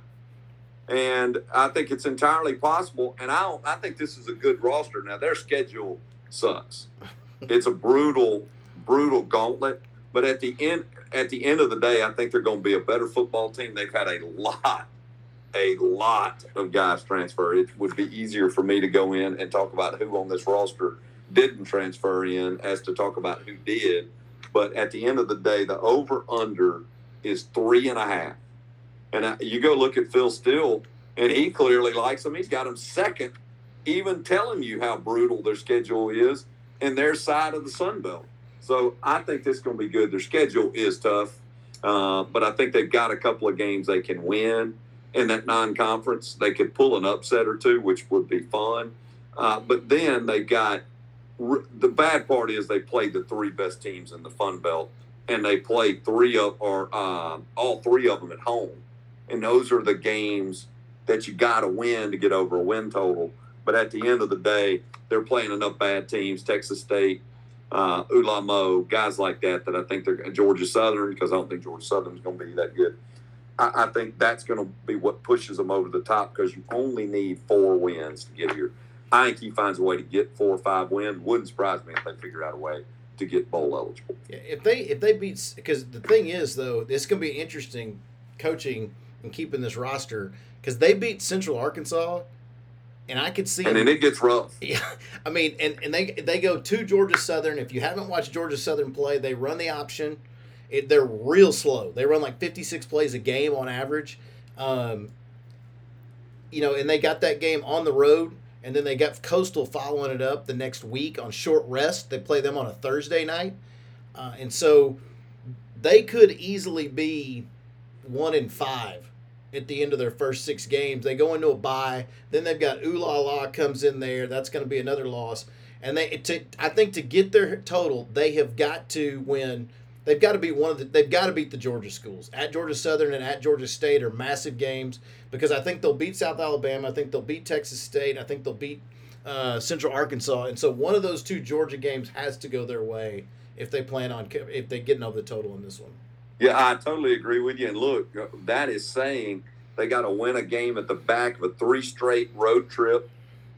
And I think it's entirely possible. And I don't, I think this is a good roster. Now, their schedule sucks. It's a brutal, brutal gauntlet. But at the end, at the end of the day, I think they're going to be a better football team. They've had a lot, a lot of guys transfer. It would be easier for me to go in and talk about who on this roster didn't transfer in as to talk about who did. But at the end of the day, the over-under is three and a half. And I, you go look at Phil Steele, and he clearly likes them. He's got them second, even telling you how brutal their schedule is in their side of the Sun Belt. So I think this is going to be good. Their schedule is tough, uh, but I think they've got a couple of games they can win in that non-conference. They could pull an upset or two, which would be fun. Uh, but then they've got the bad part is they played the three best teams in the Fun Belt, and they played three of or uh, all three of them at home, and those are the games that you got to win to get over a win total. But at the end of the day, they're playing enough bad teams, Texas State, uh, U L A M O, guys like that, that I think they're Georgia Southern, because I don't think Georgia Southern is going to be that good. I, I think that's going to be what pushes them over the top, because you only need four wins to get here. I think he finds a way to get four or five wins. Wouldn't surprise me if they figure out a way to get bowl eligible. Yeah, if they if they beat, because the thing is though, it's going to be interesting coaching and keeping this roster, because they beat Central Arkansas And I could see And them, then it gets rough. yeah, I mean, and, and they they go to Georgia Southern. If you haven't watched Georgia Southern play, they run the option. It, they're real slow. They run like fifty-six plays a game on average. Um, you know, and they got that game on the road, and then they got Coastal following it up the next week on short rest. They play them on a Thursday night. Uh, and so they could easily be one in five at the end of their first six games. They go into a bye. Then they've got Ooh La La comes in there. That's going to be another loss. And they, to, I think, to get their total, they have got to win. They've got to beat one of the. They've got to beat the Georgia schools. At Georgia Southern and at Georgia State are massive games because I think they'll beat South Alabama. I think they'll beat Texas State. I think they'll beat uh, Central Arkansas. And so one of those two Georgia games has to go their way if they plan on if they get over the total in this one. Yeah, I totally agree with you. And look, that is saying they got to win a game at the back of a three straight road trip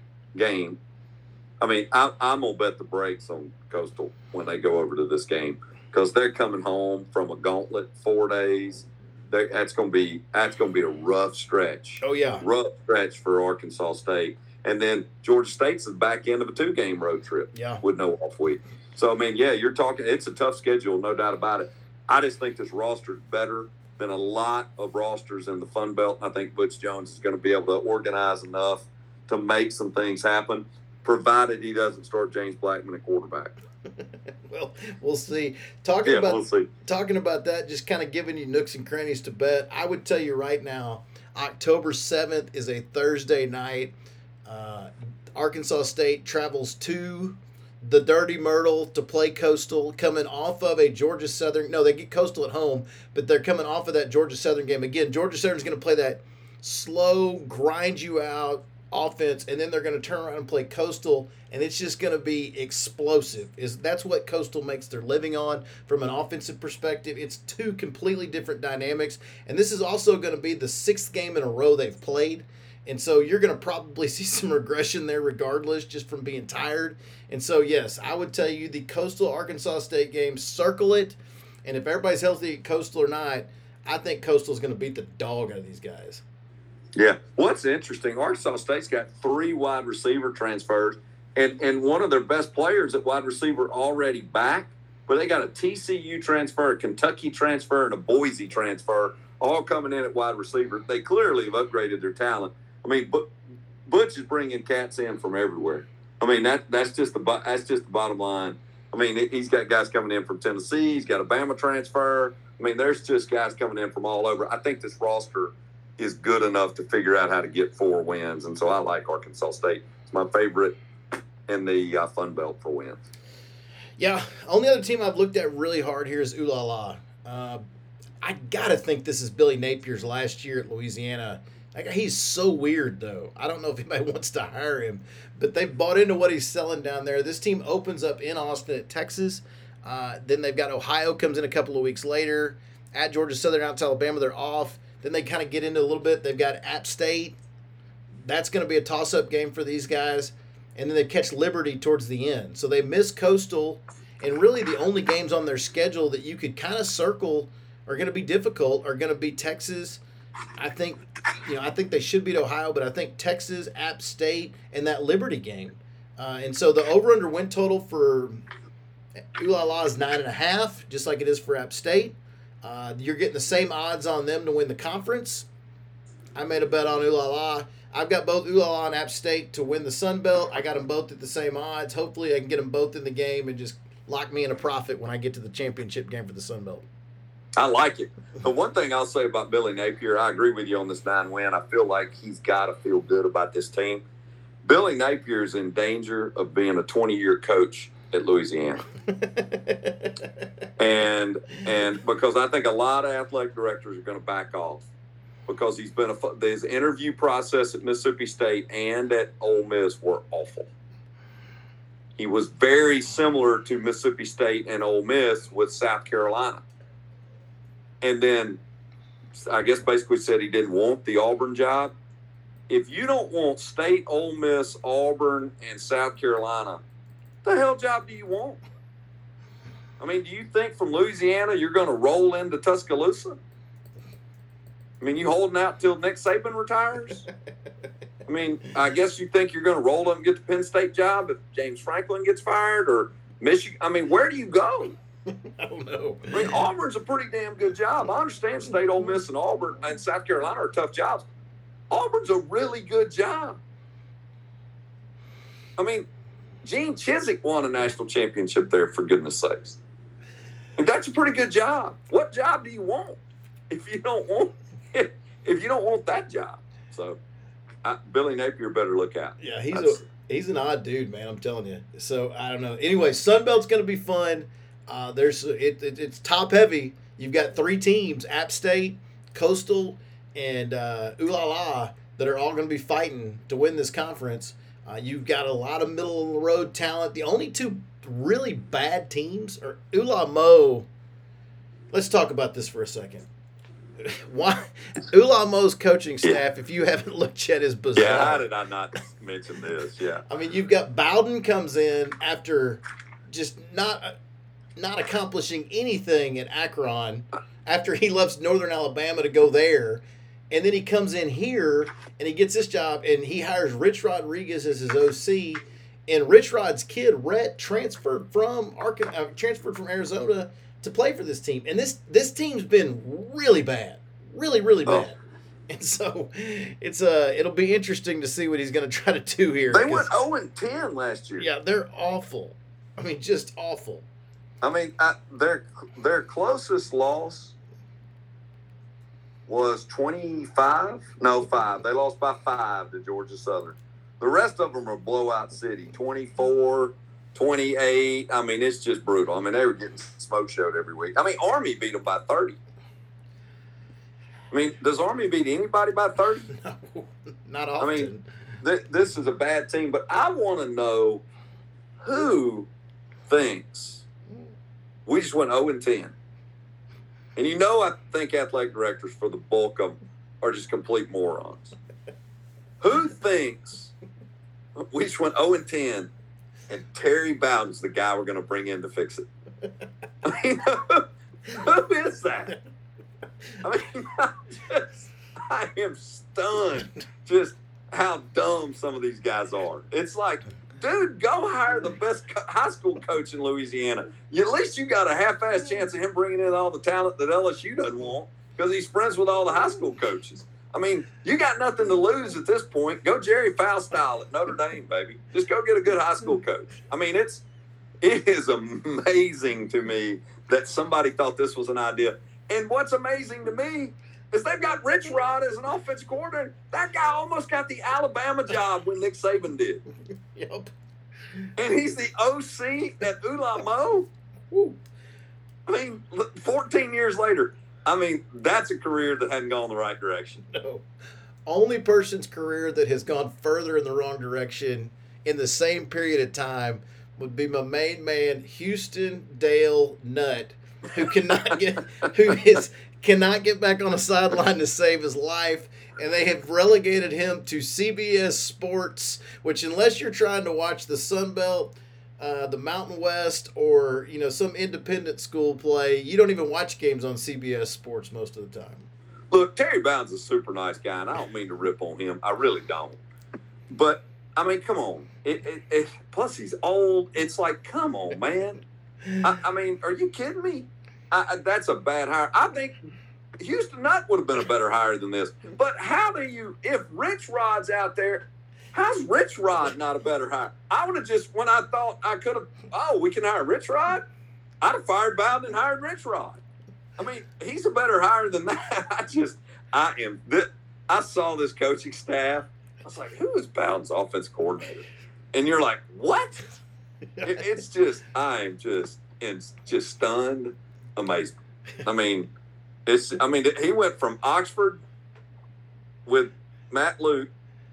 game. I mean, I, I'm going to bet the brakes on Coastal when they go over to this game because they're coming home from a gauntlet four days. They, that's going to be that's going to be a rough stretch. Oh, yeah. Rough stretch for Arkansas State. And then Georgia State's the back end of a two-game road trip yeah. with no off week. So, I mean, yeah, you're talking – it's a tough schedule, no doubt about it. I just think this roster is better than a lot of rosters in the Fun Belt. I think Butch Jones is going to be able to organize enough to make some things happen, provided he doesn't start James Blackman at quarterback. Well, we'll see. Talking yeah, about we'll see. Talking about that, just kind of giving you nooks and crannies to bet. I would tell you right now, October seventh is a Thursday night. Uh, Arkansas State travels to the Dirty Myrtle to play Coastal, coming off of a Georgia Southern. No, they get Coastal at home, but they're coming off of that Georgia Southern game. Again, Georgia Southern's going to play that slow, grind you out offense, and then they're going to turn around and play Coastal, and it's just going to be explosive. Is that's what Coastal makes their living on from an offensive perspective. It's two completely different dynamics, and this is also going to be the sixth game in a row they've played. And so you're going to probably see some regression there regardless, just from being tired. And so, yes, I would tell you the Coastal Arkansas State game, circle it. And if everybody's healthy at Coastal or not, I think Coastal is going to beat the dog out of these guys. Yeah. What's interesting, Arkansas State's got three wide receiver transfers, and, and one of their best players at wide receiver already back, but they got a T C U transfer, a Kentucky transfer, and a Boise transfer all coming in at wide receiver. They clearly have upgraded their talent. I mean, Butch is bringing cats in from everywhere. I mean, that that's just the that's just the bottom line. I mean, he's got guys coming in from Tennessee. He's got a Bama transfer. I mean, there's just guys coming in from all over. I think this roster is good enough to figure out how to get four wins, and so I like Arkansas State. It's my favorite in the uh, Fun Belt for wins. Yeah, only other team I've looked at really hard here is Ooh La La. Uh, I gotta think this is Billy Napier's last year at Louisiana. Like, he's so weird, though. I don't know if anybody wants to hire him, but they've bought into what he's selling down there. This team opens up in Austin at Texas. Uh, then they've got Ohio comes in a couple of weeks later. At Georgia Southern, out to Alabama, they're off. Then they kind of get into a little bit. They've got App State. That's going to be a toss-up game for these guys. And then they catch Liberty towards the end. So they miss Coastal. And really the only games on their schedule that you could kind of circle are going to be difficult are going to be Texas. I think, you know, I think they should beat Ohio, but I think Texas, App State, and that Liberty game. Uh, and so the over-under win total for Ooh La La is nine and a half, just like it is for App State. Uh, you're getting the same odds on them to win the conference. I made a bet on Ooh La La. I've got both Ooh La La and App State to win the Sun Belt. I got them both at the same odds. Hopefully I can get them both in the game and just lock me in a profit when I get to the championship game for the Sun Belt. I like it. But one thing I'll say about Billy Napier, I agree with you on this nine win. I feel like he's got to feel good about this team. Billy Napier is in danger of being a twenty-year coach at Louisiana. and and because I think a lot of athletic directors are going to back off because he's been a his interview process at Mississippi State and at Ole Miss were awful. He was very similar to Mississippi State and Ole Miss with South Carolina. And then I guess basically said he didn't want the Auburn job. If you don't want State, Ole Miss, Auburn, and South Carolina, what the hell job do you want? I mean, do you think from Louisiana you're going to roll into Tuscaloosa? I mean, you holding out till Nick Saban retires? I mean, I guess you think you're going to roll up and get the Penn State job if James Franklin gets fired or Michigan. I mean, where do you go? I don't know. I mean, Auburn's a pretty damn good job. I understand State, Ole Miss, and Auburn and South Carolina are tough jobs. Auburn's a really good job. I mean, Gene Chizik won a national championship there, for goodness sakes. And that's a pretty good job. What job do you want if you don't want if you don't want that job? So, I, Billy Napier better look out. Yeah, he's That's, a he's an odd dude, man. I'm telling you. So I don't know. Anyway, Sun Belt's going to be fun. Uh, there's it, it, it's top heavy. You've got three teams: App State, Coastal, and uh, Ooh La La, that are all going to be fighting to win this conference. Uh, you've got a lot of middle of the road talent. The only two really bad teams are Ooh La Mo. Let's talk about this for a second. Why Ooh La Mo's coaching staff, yeah. if you haven't looked yet, is bizarre. Yeah, how did I not mention this? Yeah. I mean, you've got Bowden comes in after just not not accomplishing anything at Akron after he left Northern Alabama to go there. And then he comes in here and he gets this job and he hires Rich Rodriguez as his O C. And Rich Rod's kid, Rhett, transferred from Arca- uh, transferred from Arizona to play for this team. And this this team's been really bad. Really, really bad. Oh. And so it's uh it'll be interesting to see what he's going to try to do here. They went oh and ten last year. Yeah, they're awful. I mean, just awful. I mean, I, their their closest loss was twenty-five. No, five. They lost by five to Georgia Southern. The rest of them are blowout city. twenty-four, twenty-eight. I mean, it's just brutal. I mean, they were getting smoke showed every week. I mean, Army beat them by thirty. I mean, does Army beat anybody by thirty? No, not often. I mean, th- this is a bad team, but I want to know who thinks we just went oh and ten. And you know, I think athletic directors, for the bulk of them, are just complete morons. Who thinks we just went oh and ten and Terry Bowden's the guy we're going to bring in to fix it? I mean, who is that? I mean, I, just, I am stunned just how dumb some of these guys are. It's like, dude, go hire the best co- high school coach in Louisiana. You, at least you got a half-ass chance of him bringing in all the talent that L S U doesn't want because he's friends with all the high school coaches. I mean, you got nothing to lose at this point. Go Jerry Fowl style at Notre Dame, baby. Just go get a good high school coach. I mean, it's it is amazing to me that somebody thought this was an idea. And what's amazing to me is they've got Rich Rod as an offensive coordinator. That guy almost got the Alabama job when Nick Saban did. Yep. And he's the O C at Ooh La Mo. Woo. I mean, fourteen years later, I mean, that's a career that hadn't gone the right direction. No. Only person's career that has gone further in the wrong direction in the same period of time would be my main man, Houston Dale Nutt, who cannot get who is cannot get back on a sideline to save his life. And they have relegated him to C B S Sports, which unless you're trying to watch the Sun Belt, uh, the Mountain West, or you know some independent school play, you don't even watch games on C B S Sports most of the time. Look, Terry Bowden's a super nice guy, and I don't mean to rip on him. I really don't. But, I mean, come on. It, it, it, plus, he's old. It's like, come on, man. I, I mean, are you kidding me? I, I, that's a bad hire. I think Houston Nutt would have been a better hire than this. But how do you, if Rich Rod's out there, how's Rich Rod not a better hire? I would have just, when I thought I could have, oh, we can hire Rich Rod, I'd have fired Bowden and hired Rich Rod. I mean, he's a better hire than that. I just, I am, th- I saw this coaching staff. I was like, who is Bowden's offense coordinator? And you're like, what? It, it's just, I am just, in, just stunned amazement. I mean, It's. I mean, he went from Oxford with Matt Luke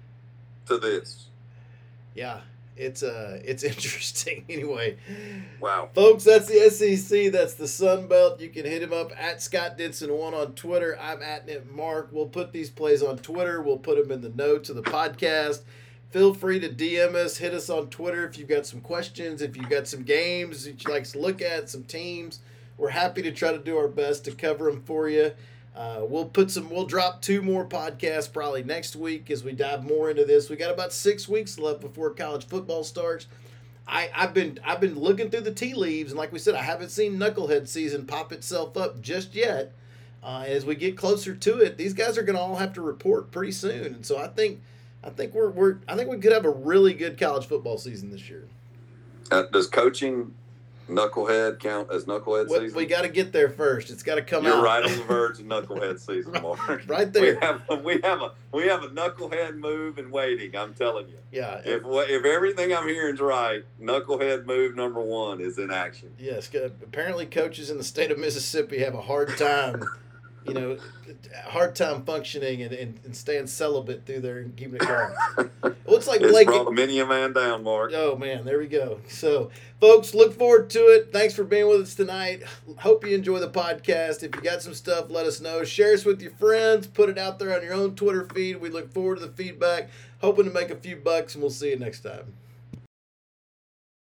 to this. Yeah, it's uh, it's interesting. Anyway, wow, folks, that's the S E C. That's the Sun Belt. You can hit him up at Scott Denson one on Twitter. I'm at Nip Mark. We'll put these plays on Twitter. We'll put them in the notes of the podcast. Feel free to D M us. Hit us on Twitter if you've got some questions. If you've got some games that you'd like to look at, some teams. We're happy to try to do our best to cover them for you. Uh, we'll put some. We'll drop two more podcasts probably next week as we dive more into this. We got about six weeks left before college football starts. I, I've been I've been looking through the tea leaves, and like we said, I haven't seen Knucklehead season pop itself up just yet. Uh, as we get closer to it, these guys are going to all have to report pretty soon, and so I think I think we're we're I think we could have a really good college football season this year. Uh, does coaching Knucklehead count as Knucklehead We, season? we got to get there first. It's got to come You're out. right on the verge of Knucklehead season, Mark. Right there. We have a, we have a we have a Knucklehead move in waiting. I'm telling you. Yeah. If if everything I'm hearing is right, Knucklehead move number one is in action. Yes. Apparently, coaches in the state of Mississippi have a hard time, you know, hard time functioning and, and, and staying celibate through there and keeping it going. Well, it's like It's Blake. brought many a man down, Mark. Oh man, there we go. So, folks, look forward to it. Thanks for being with us tonight. Hope you enjoy the podcast. If you got some stuff, let us know. Share us with your friends. Put it out there on your own Twitter feed. We look forward to the feedback. Hoping to make a few bucks, and we'll see you next time.